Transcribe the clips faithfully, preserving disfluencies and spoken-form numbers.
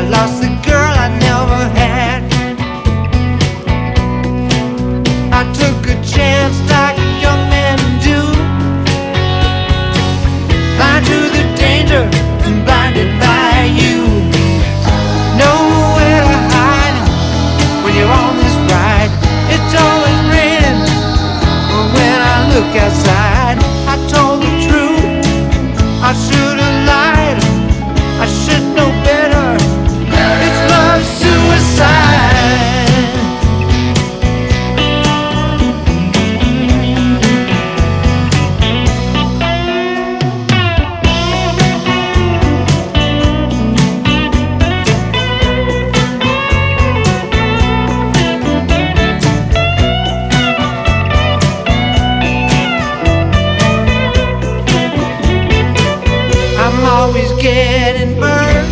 lost the girl I never had. I took a chance like young men do, blind to the danger and blinded by you. Nowhere to hide when you're on this ride. It's always raining when I look outside. I told the truth, I should have lied, I should know better. It's love suicide. I'm always getting burned,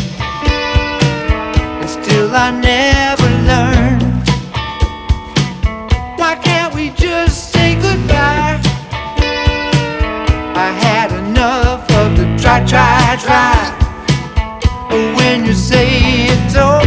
and still I never learn. Why can't we just say goodbye? I had enough of the try, try, try. But when you say it's over,